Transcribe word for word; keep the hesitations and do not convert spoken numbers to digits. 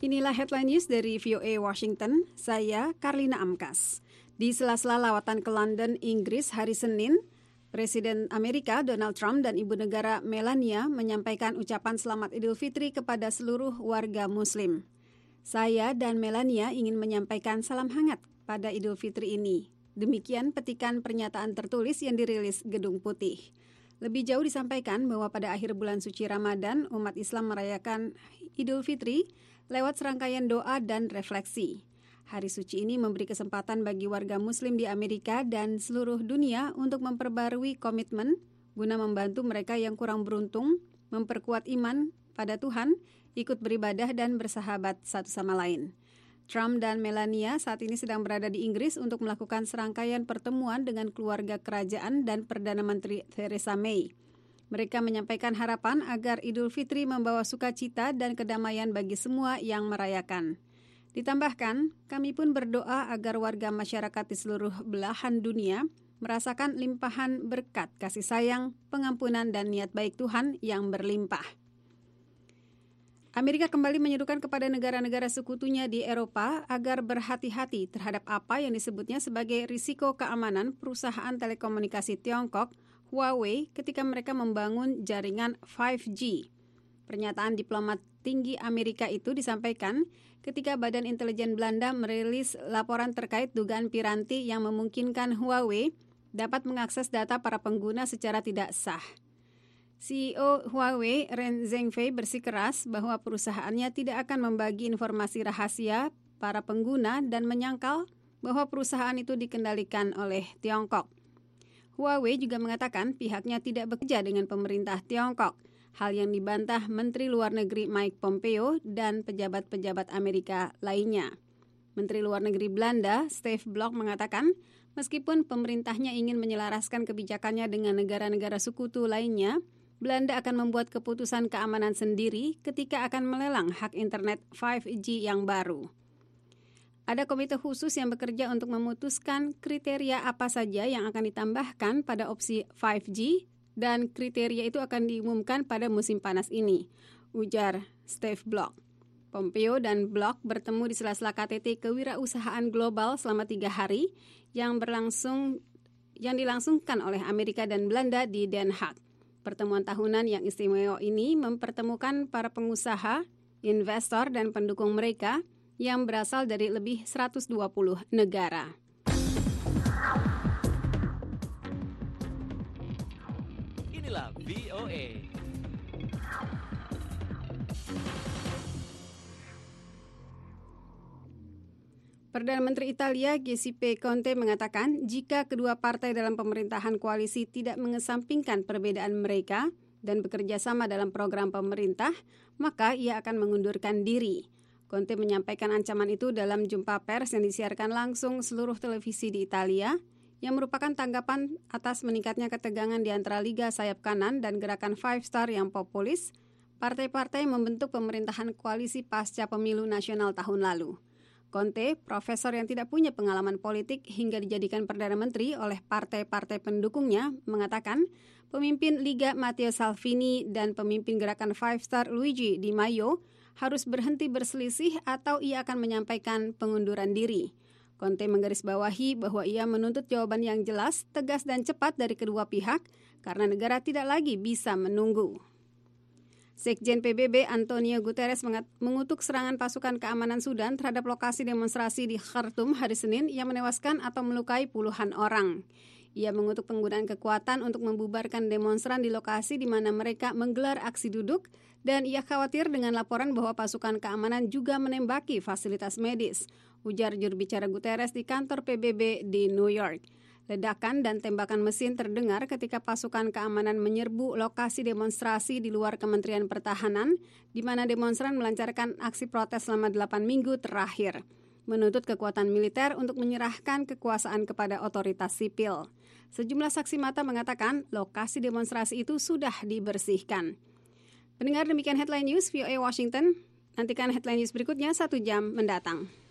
Inilah headline news dari V O A Washington, saya Karlina Amkas. Di sela-sela lawatan ke London, Inggris hari Senin, Presiden Amerika Donald Trump dan Ibu Negara Melania menyampaikan ucapan selamat Idul Fitri kepada seluruh warga Muslim. Saya dan Melania ingin menyampaikan salam hangat pada Idul Fitri ini. Demikian petikan pernyataan tertulis yang dirilis Gedung Putih. Lebih jauh disampaikan bahwa pada akhir bulan suci Ramadan, umat Islam merayakan Idul Fitri lewat serangkaian doa dan refleksi. Hari suci ini memberi kesempatan bagi warga Muslim di Amerika dan seluruh dunia untuk memperbarui komitmen guna membantu mereka yang kurang beruntung, memperkuat iman pada Tuhan, ikut beribadah dan bersahabat satu sama lain. Trump dan Melania saat ini sedang berada di Inggris untuk melakukan serangkaian pertemuan dengan keluarga kerajaan dan Perdana Menteri Theresa May. Mereka menyampaikan harapan agar Idul Fitri membawa sukacita dan kedamaian bagi semua yang merayakan. Ditambahkan, kami pun berdoa agar warga masyarakat di seluruh belahan dunia merasakan limpahan berkat kasih sayang, pengampunan dan niat baik Tuhan yang berlimpah. Amerika kembali menyerukan kepada negara-negara sekutunya di Eropa agar berhati-hati terhadap apa yang disebutnya sebagai risiko keamanan perusahaan telekomunikasi Tiongkok, Huawei, ketika mereka membangun jaringan lima G. Pernyataan diplomat tinggi Amerika itu disampaikan ketika Badan Intelijen Belanda merilis laporan terkait dugaan piranti yang memungkinkan Huawei dapat mengakses data para pengguna secara tidak sah. C E O Huawei, Ren Zhengfei, bersikeras bahwa perusahaannya tidak akan membagi informasi rahasia para pengguna dan menyangkal bahwa perusahaan itu dikendalikan oleh Tiongkok. Huawei juga mengatakan pihaknya tidak bekerja dengan pemerintah Tiongkok, hal yang dibantah Menteri Luar Negeri Mike Pompeo dan pejabat-pejabat Amerika lainnya. Menteri Luar Negeri Belanda, Steve Blok, mengatakan meskipun pemerintahnya ingin menyelaraskan kebijakannya dengan negara-negara sekutu lainnya, Belanda akan membuat keputusan keamanan sendiri ketika akan melelang hak internet lima G yang baru. Ada komite khusus yang bekerja untuk memutuskan kriteria apa saja yang akan ditambahkan pada opsi lima G dan kriteria itu akan diumumkan pada musim panas ini, ujar Steve Blok. Pompeo dan Blok bertemu di sela-sela K T T Kewirausahaan Global selama tiga hari yang berlangsung yang dilangsungkan oleh Amerika dan Belanda di Den Haag. Pertemuan tahunan yang istimewa ini mempertemukan para pengusaha, investor, dan pendukung mereka yang berasal dari lebih seratus dua puluh negara. Inilah V O A. Perdana Menteri Italia Giuseppe Conte mengatakan jika kedua partai dalam pemerintahan koalisi tidak mengesampingkan perbedaan mereka dan bekerja sama dalam program pemerintah, maka ia akan mengundurkan diri. Conte menyampaikan ancaman itu dalam jumpa pers yang disiarkan langsung seluruh televisi di Italia, yang merupakan tanggapan atas meningkatnya ketegangan di antara Liga Sayap Kanan dan Gerakan Five Star yang populis, partai-partai membentuk pemerintahan koalisi pasca pemilu nasional tahun lalu. Conte, profesor yang tidak punya pengalaman politik hingga dijadikan Perdana Menteri oleh partai-partai pendukungnya, mengatakan pemimpin Liga Matteo Salvini dan pemimpin Gerakan Five Star Luigi Di Maio harus berhenti berselisih atau ia akan menyampaikan pengunduran diri. Conte menggarisbawahi bahwa ia menuntut jawaban yang jelas, tegas dan cepat dari kedua pihak karena negara tidak lagi bisa menunggu. Sekjen P B B Antonio Guterres mengutuk serangan pasukan keamanan Sudan terhadap lokasi demonstrasi di Khartoum hari Senin yang menewaskan atau melukai puluhan orang. Ia mengutuk penggunaan kekuatan untuk membubarkan demonstran di lokasi di mana mereka menggelar aksi duduk dan ia khawatir dengan laporan bahwa pasukan keamanan juga menembaki fasilitas medis, ujar juru bicara Guterres di kantor P B B di New York. Ledakan dan tembakan mesin terdengar ketika pasukan keamanan menyerbu lokasi demonstrasi di luar Kementerian Pertahanan, di mana demonstran melancarkan aksi protes selama delapan minggu terakhir, menuntut kekuatan militer untuk menyerahkan kekuasaan kepada otoritas sipil. Sejumlah saksi mata mengatakan lokasi demonstrasi itu sudah dibersihkan. Pendengar, demikian headline news V O A Washington. Nantikan headline news berikutnya satu jam mendatang.